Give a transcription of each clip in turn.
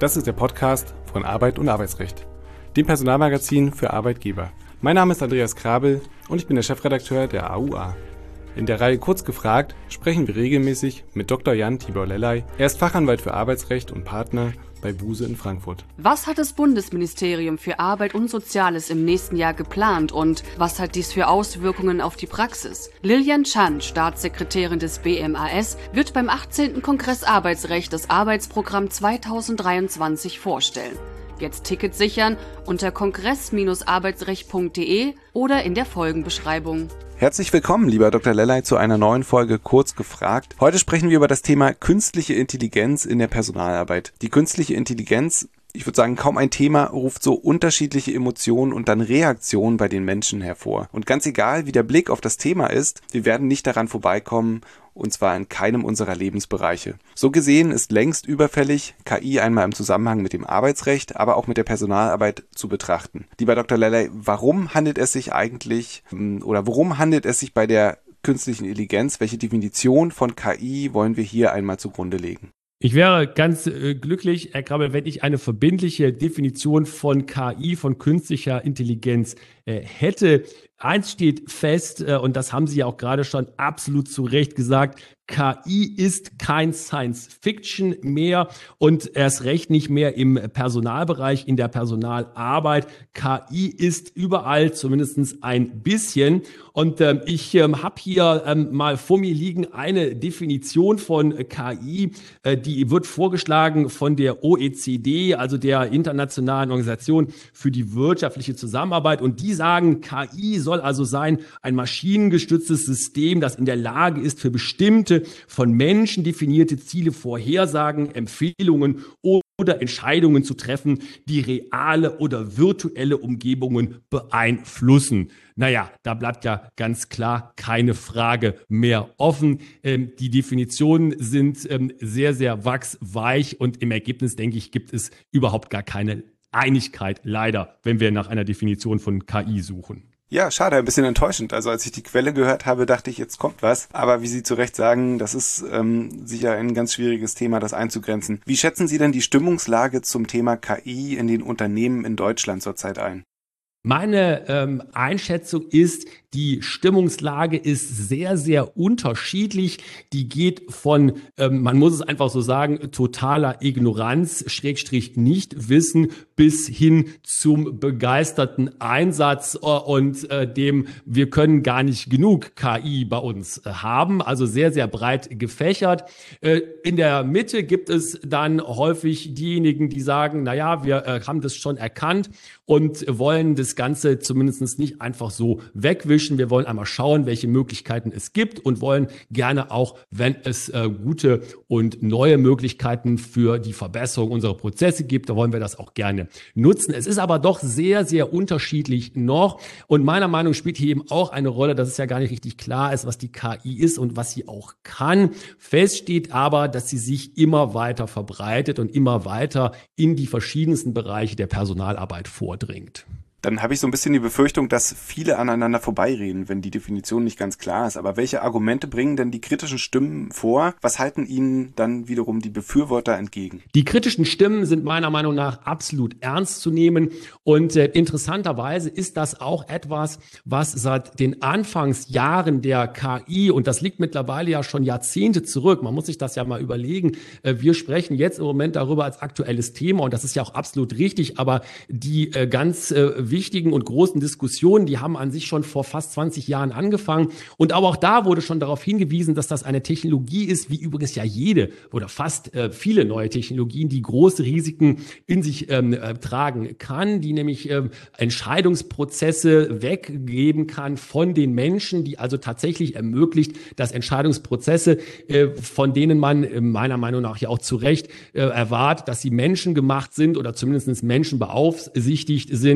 Das ist der Podcast von Arbeit und Arbeitsrecht, dem Personalmagazin für Arbeitgeber. Mein Name ist Andreas Krabel und ich bin der Chefredakteur der AUA. In der Reihe Kurz gefragt sprechen wir regelmäßig mit Dr. Jan Tibor Lellay. Er ist Fachanwalt für Arbeitsrecht und Partner bei Buse in Frankfurt. Was hat das Bundesministerium für Arbeit und Soziales im nächsten Jahr geplant und was hat dies für Auswirkungen auf die Praxis? Lilian Chan, Staatssekretärin des BMAS, wird beim 18. Kongress Arbeitsrecht das Arbeitsprogramm 2023 vorstellen. Jetzt Ticket sichern unter kongress-arbeitsrecht.de oder in der Folgenbeschreibung. Herzlich willkommen, lieber Dr. Lellay, zu einer neuen Folge Kurz gefragt. Heute sprechen wir über das Thema künstliche Intelligenz in der Personalarbeit. Die künstliche Intelligenz, ich würde sagen, kaum ein Thema ruft so unterschiedliche Emotionen und dann Reaktionen bei den Menschen hervor. Und ganz egal, wie der Blick auf das Thema ist, wir werden nicht daran vorbeikommen, und zwar in keinem unserer Lebensbereiche. So gesehen ist längst überfällig, KI einmal im Zusammenhang mit dem Arbeitsrecht, aber auch mit der Personalarbeit zu betrachten. Lieber Dr. Lellay, worum handelt es sich bei der künstlichen Intelligenz? Welche Definition von KI wollen wir hier einmal zugrunde legen? Ich wäre ganz glücklich, Herr Krabel, wenn ich eine verbindliche Definition von KI, von künstlicher Intelligenz hätte. Eins steht fest, und das haben Sie ja auch gerade schon absolut zu Recht gesagt, KI ist kein Science-Fiction mehr und erst recht nicht mehr im Personalbereich, in der Personalarbeit. KI ist überall zumindest ein bisschen. Und ich habe hier mal vor mir liegen eine Definition von KI, die wird vorgeschlagen von der OECD, also der Internationalen Organisation für die wirtschaftliche Zusammenarbeit. Und die sagen, KI soll also sein ein maschinengestütztes System, das in der Lage ist, für bestimmte von Menschen definierte Ziele, Vorhersagen, Empfehlungen oder Entscheidungen zu treffen, die reale oder virtuelle Umgebungen beeinflussen. Naja, da bleibt ja ganz klar keine Frage mehr offen. Die Definitionen sind sehr, sehr wachsweich und im Ergebnis, denke ich, gibt es überhaupt gar keine Einigkeit, leider, wenn wir nach einer Definition von KI suchen. Ja, schade, ein bisschen enttäuschend. Also als ich die Quelle gehört habe, dachte ich, jetzt kommt was. Aber wie Sie zu Recht sagen, das ist sicher ein ganz schwieriges Thema, das einzugrenzen. Wie schätzen Sie denn die Stimmungslage zum Thema KI in den Unternehmen in Deutschland zurzeit ein? Meine Einschätzung ist, die Stimmungslage ist sehr, sehr unterschiedlich. Die geht von, man muss es einfach so sagen, totaler Ignoranz, / Nichtwissen bis hin zum begeisterten Einsatz und dem, wir können gar nicht genug KI bei uns haben. Also sehr, sehr breit gefächert. In der Mitte gibt es dann häufig diejenigen, die sagen, naja, wir haben das schon erkannt und wollen das Ganze zumindest nicht einfach so wegwischen. Wir wollen einmal schauen, welche Möglichkeiten es gibt und wollen gerne auch, wenn es gute und neue Möglichkeiten für die Verbesserung unserer Prozesse gibt, da wollen wir das auch gerne nutzen. Es ist aber doch sehr, sehr unterschiedlich noch und meiner Meinung nach spielt hier eben auch eine Rolle, dass es ja gar nicht richtig klar ist, was die KI ist und was sie auch kann. Fest steht aber, dass sie sich immer weiter verbreitet und immer weiter in die verschiedensten Bereiche der Personalarbeit vordringt. Dann habe ich so ein bisschen die Befürchtung, dass viele aneinander vorbeireden, wenn die Definition nicht ganz klar ist. Aber welche Argumente bringen denn die kritischen Stimmen vor? Was halten ihnen dann wiederum die Befürworter entgegen? Die kritischen Stimmen sind meiner Meinung nach absolut ernst zu nehmen. Und interessanterweise ist das auch etwas, was seit den Anfangsjahren der KI, und das liegt mittlerweile ja schon Jahrzehnte zurück, man muss sich das ja mal überlegen, wir sprechen jetzt im Moment darüber als aktuelles Thema und das ist ja auch absolut richtig, aber die ganz wichtigen und großen Diskussionen, die haben an sich schon vor fast 20 Jahren angefangen. Und aber auch da wurde schon darauf hingewiesen, dass das eine Technologie ist, wie übrigens ja jede oder fast viele neue Technologien, die große Risiken in sich tragen kann, die nämlich Entscheidungsprozesse weggeben kann von den Menschen, die also tatsächlich ermöglicht, dass Entscheidungsprozesse, von denen man meiner Meinung nach ja auch zu Recht erwartet, dass sie menschengemacht sind oder zumindest menschenbeaufsichtigt sind, dass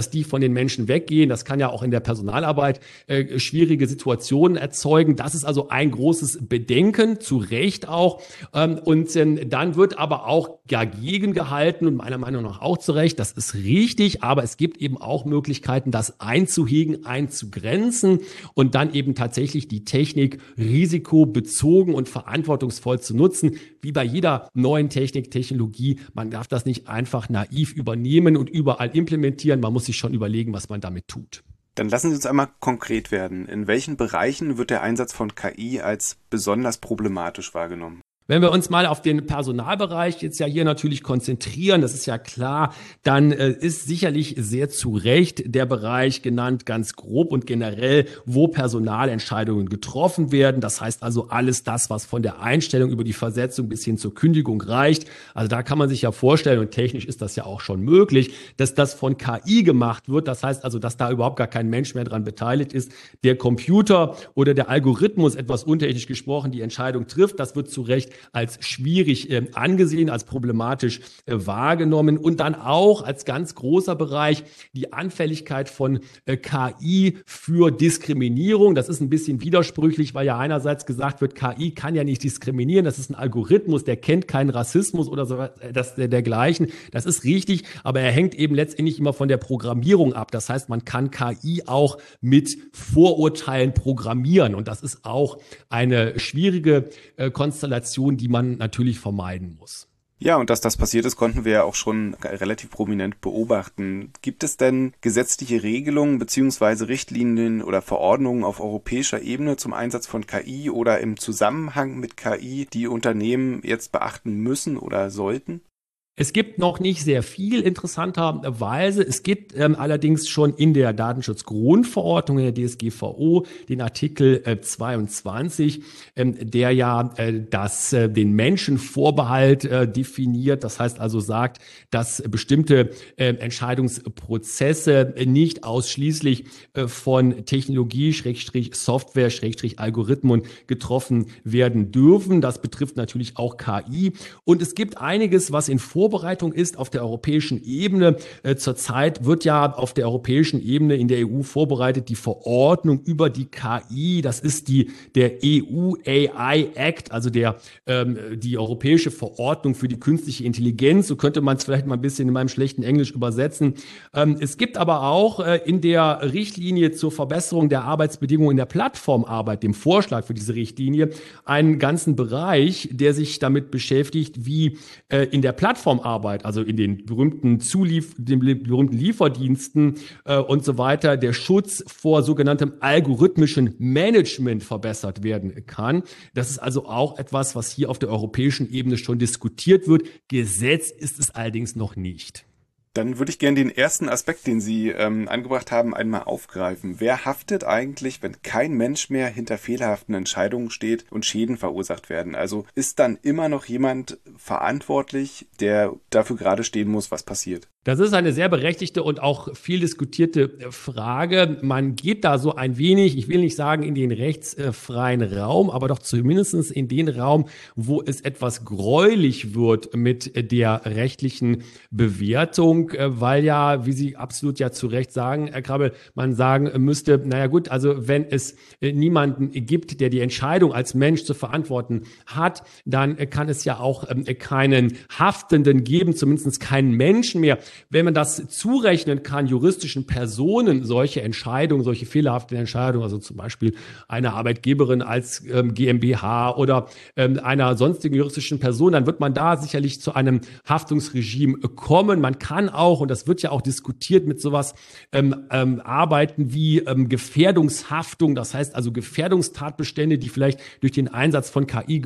dass die von den Menschen weggehen. Das kann ja auch in der Personalarbeit schwierige Situationen erzeugen. Das ist also ein großes Bedenken, zu Recht auch. Und dann wird aber auch dagegen gehalten und meiner Meinung nach auch zu Recht, das ist richtig, aber es gibt eben auch Möglichkeiten, das einzuhegen, einzugrenzen und dann eben tatsächlich die Technik risikobezogen und verantwortungsvoll zu nutzen, wie bei jeder neuen Technologie. Man darf das nicht einfach naiv übernehmen und überall implementieren. Man muss sich schon überlegen, was man damit tut. Dann lassen Sie uns einmal konkret werden. In welchen Bereichen wird der Einsatz von KI als besonders problematisch wahrgenommen? Wenn wir uns mal auf den Personalbereich jetzt ja hier natürlich konzentrieren, das ist ja klar, dann ist sicherlich sehr zu Recht der Bereich genannt, ganz grob und generell, wo Personalentscheidungen getroffen werden. Das heißt also alles das, was von der Einstellung über die Versetzung bis hin zur Kündigung reicht. Also da kann man sich ja vorstellen, und technisch ist das ja auch schon möglich, dass das von KI gemacht wird. Das heißt also, dass da überhaupt gar kein Mensch mehr dran beteiligt ist. Der Computer oder der Algorithmus, etwas untechnisch gesprochen, die Entscheidung trifft. Das wird zu Recht als schwierig angesehen, als problematisch wahrgenommen und dann auch als ganz großer Bereich die Anfälligkeit von KI für Diskriminierung. Das ist ein bisschen widersprüchlich, weil ja einerseits gesagt wird, KI kann ja nicht diskriminieren, das ist ein Algorithmus, der kennt keinen Rassismus oder so dergleichen. Das ist richtig, aber er hängt eben letztendlich immer von der Programmierung ab. Das heißt, man kann KI auch mit Vorurteilen programmieren und das ist auch eine schwierige Konstellation, die man natürlich vermeiden muss. Ja, und dass das passiert ist, konnten wir ja auch schon relativ prominent beobachten. Gibt es denn gesetzliche Regelungen bzw. Richtlinien oder Verordnungen auf europäischer Ebene zum Einsatz von KI oder im Zusammenhang mit KI, die Unternehmen jetzt beachten müssen oder sollten? Es gibt noch nicht sehr viel interessanterweise. Es gibt allerdings schon in der Datenschutzgrundverordnung, in der DSGVO, den Artikel 22, der ja den Menschenvorbehalt definiert. Das heißt also sagt, dass bestimmte Entscheidungsprozesse nicht ausschließlich von Technologie, Software, Algorithmen getroffen werden dürfen. Das betrifft natürlich auch KI. Und es gibt einiges, was in Vorbereitung ist auf der europäischen Ebene. Zurzeit wird ja auf der europäischen Ebene in der EU vorbereitet die Verordnung über die KI. Das ist der EU AI Act, also die europäische Verordnung für die künstliche Intelligenz. So könnte man es vielleicht mal ein bisschen in meinem schlechten Englisch übersetzen. Es gibt aber auch in der Richtlinie zur Verbesserung der Arbeitsbedingungen in der Plattformarbeit, dem Vorschlag für diese Richtlinie, einen ganzen Bereich, der sich damit beschäftigt, wie in der Plattformarbeit, also in den berühmten Lieferdiensten und so weiter, der Schutz vor sogenanntem algorithmischen Management verbessert werden kann. Das ist also auch etwas, was hier auf der europäischen Ebene schon diskutiert wird. Gesetz ist es allerdings noch nicht. Dann würde ich gerne den ersten Aspekt, den Sie angebracht haben, einmal aufgreifen. Wer haftet eigentlich, wenn kein Mensch mehr hinter fehlerhaften Entscheidungen steht und Schäden verursacht werden? Also ist dann immer noch jemand verantwortlich, der dafür gerade stehen muss, was passiert? Das ist eine sehr berechtigte und auch viel diskutierte Frage. Man geht da so ein wenig, ich will nicht sagen in den rechtsfreien Raum, aber doch zumindest in den Raum, wo es etwas gräulich wird mit der rechtlichen Bewertung, weil ja, wie Sie absolut ja zu Recht sagen, Herr Krabbel, man sagen müsste, naja gut, also wenn es niemanden gibt, der die Entscheidung als Mensch zu verantworten hat, dann kann es ja auch keinen Haftenden geben, zumindest keinen Menschen mehr. Wenn man das zurechnen kann, juristischen Personen solche Entscheidungen, solche fehlerhaften Entscheidungen, also zum Beispiel einer Arbeitgeberin als GmbH oder einer sonstigen juristischen Person, dann wird man da sicherlich zu einem Haftungsregime kommen. Man kann auch, und das wird ja auch diskutiert, mit sowas arbeiten wie Gefährdungshaftung, das heißt also Gefährdungstatbestände, die vielleicht durch den Einsatz von KI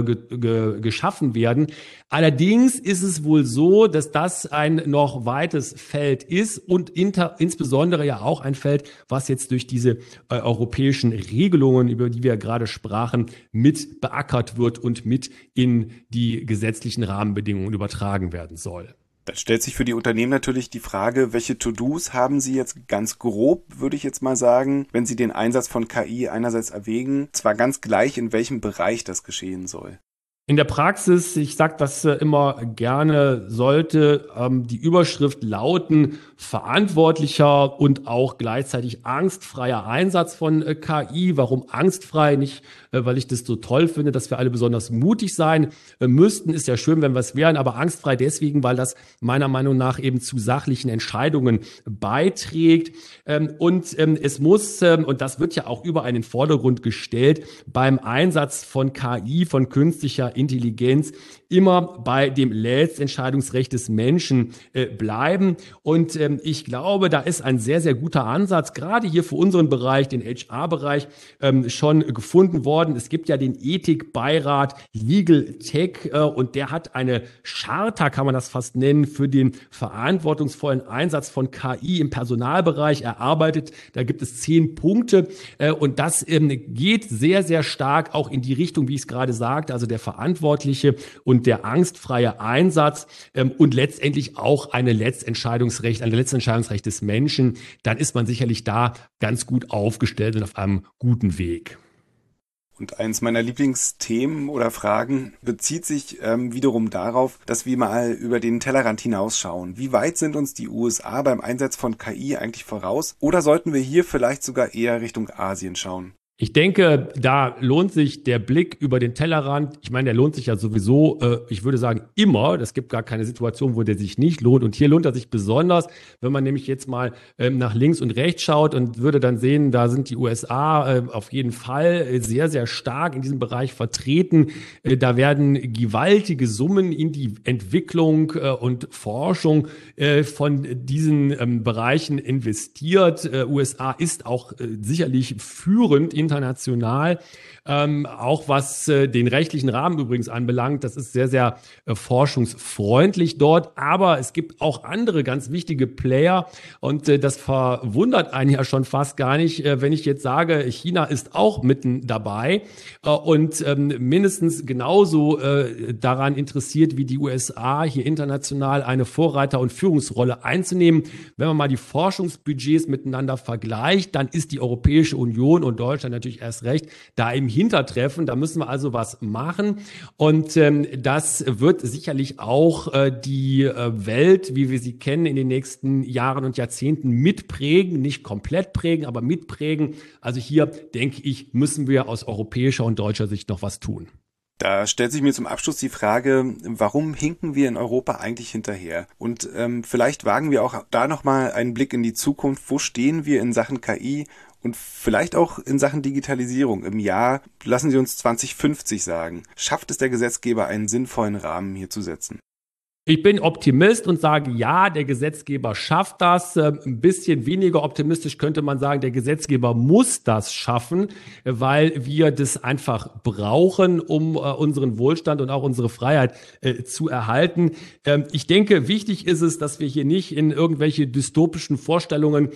geschaffen werden. Allerdings ist es wohl so, dass das ein noch weites Feld ist und insbesondere ja auch ein Feld, was jetzt durch diese europäischen Regelungen, über die wir gerade sprachen, mit beackert wird und mit in die gesetzlichen Rahmenbedingungen übertragen werden soll. Da stellt sich für die Unternehmen natürlich die Frage, welche To-Dos haben Sie jetzt ganz grob, würde ich jetzt mal sagen, wenn Sie den Einsatz von KI einerseits erwägen, zwar ganz gleich, in welchem Bereich das geschehen soll? In der Praxis, ich sage das immer gerne, sollte die Überschrift lauten: verantwortlicher und auch gleichzeitig angstfreier Einsatz von KI. Warum angstfrei? Nicht, weil ich das so toll finde, dass wir alle besonders mutig sein müssten. Ist ja schön, wenn wir es wären, aber angstfrei deswegen, weil das meiner Meinung nach eben zu sachlichen Entscheidungen beiträgt. Es muss, und das wird ja auch überall in den Vordergrund gestellt, beim Einsatz von KI, von künstlicher Intelligenz, immer bei dem Letztentscheidungsrecht des Menschen bleiben. Und ich glaube, da ist ein sehr, sehr guter Ansatz, gerade hier für unseren Bereich, den HR-Bereich, schon gefunden worden. Es gibt ja den Ethikbeirat Legal Tech und der hat eine Charta, kann man das fast nennen, für den verantwortungsvollen Einsatz von KI im Personalbereich erarbeitet. Da gibt es 10 Punkte und das geht sehr, sehr stark auch in die Richtung, wie ich es gerade sagte, also der verantwortliche und der angstfreie Einsatz und letztendlich auch ein Letztentscheidungsrecht des Menschen. Dann ist man sicherlich da ganz gut aufgestellt und auf einem guten Weg. Und eins meiner Lieblingsthemen oder Fragen bezieht sich wiederum darauf, dass wir mal über den Tellerrand hinausschauen. Wie weit sind uns die USA beim Einsatz von KI eigentlich voraus? Oder sollten wir hier vielleicht sogar eher Richtung Asien schauen? Ich denke, da lohnt sich der Blick über den Tellerrand. Ich meine, der lohnt sich ja sowieso, ich würde sagen, immer. Es gibt gar keine Situation, wo der sich nicht lohnt. Und hier lohnt er sich besonders, wenn man nämlich jetzt mal nach links und rechts schaut und würde dann sehen, da sind die USA auf jeden Fall sehr, sehr stark in diesem Bereich vertreten. Da werden gewaltige Summen in die Entwicklung und Forschung von diesen Bereichen investiert. USA ist auch sicherlich führend international, auch was den rechtlichen Rahmen übrigens anbelangt. Das ist sehr, sehr forschungsfreundlich dort. Aber es gibt auch andere ganz wichtige Player und das verwundert einen ja schon fast gar nicht, wenn ich jetzt sage, China ist auch mitten dabei und mindestens genauso daran interessiert wie die USA, hier international eine Vorreiter- und Führungsrolle einzunehmen. Wenn man mal die Forschungsbudgets miteinander vergleicht, dann ist die Europäische Union und Deutschland natürlich erst recht da im Hintertreffen. Da müssen wir also was machen. Und das wird sicherlich auch die Welt, wie wir sie kennen, in den nächsten Jahren und Jahrzehnten mitprägen. Nicht komplett prägen, aber mitprägen. Also hier, denke ich, müssen wir aus europäischer und deutscher Sicht noch was tun. Da stellt sich mir zum Abschluss die Frage, warum hinken wir in Europa eigentlich hinterher? Und vielleicht wagen wir auch da nochmal einen Blick in die Zukunft. Wo stehen wir in Sachen KI und vielleicht auch in Sachen Digitalisierung im Jahr, lassen Sie uns 2050 sagen? Schafft es der Gesetzgeber, einen sinnvollen Rahmen hier zu setzen? Ich bin Optimist und sage, ja, der Gesetzgeber schafft das. Ein bisschen weniger optimistisch könnte man sagen, der Gesetzgeber muss das schaffen, weil wir das einfach brauchen, um unseren Wohlstand und auch unsere Freiheit zu erhalten. Ich denke, wichtig ist es, dass wir hier nicht in irgendwelche dystopischen Vorstellungen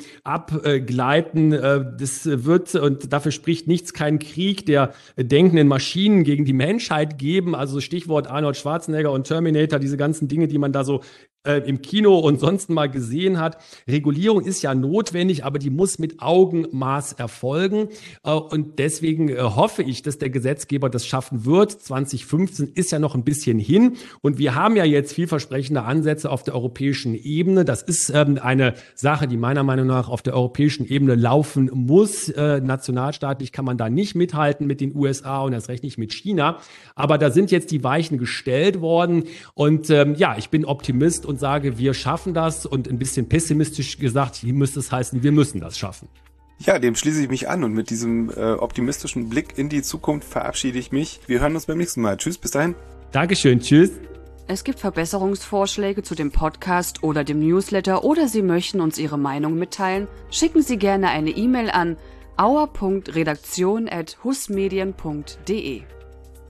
abgleiten. Das wird, und dafür spricht nichts, keinen Krieg der denkenden Maschinen gegen die Menschheit geben. Also Stichwort Arnold Schwarzenegger und Terminator, diese ganzen Dinge, die man da so im Kino und sonst mal gesehen hat. Regulierung ist ja notwendig, aber die muss mit Augenmaß erfolgen. Und deswegen hoffe ich, dass der Gesetzgeber das schaffen wird. 2015 ist ja noch ein bisschen hin. Und wir haben ja jetzt vielversprechende Ansätze auf der europäischen Ebene. Das ist eine Sache, die meiner Meinung nach auf der europäischen Ebene laufen muss. Nationalstaatlich kann man da nicht mithalten mit den USA und erst recht nicht mit China. Aber da sind jetzt die Weichen gestellt worden. Und ich bin Optimist und sage, wir schaffen das, und ein bisschen pessimistisch gesagt, hier müsste es heißen, wir müssen das schaffen. Ja, dem schließe ich mich an, und mit diesem optimistischen Blick in die Zukunft verabschiede ich mich. Wir hören uns beim nächsten Mal. Tschüss, bis dahin. Dankeschön, tschüss. Es gibt Verbesserungsvorschläge zu dem Podcast oder dem Newsletter, oder Sie möchten uns Ihre Meinung mitteilen? Schicken Sie gerne eine E-Mail an auer.redaktion@husmedien.de.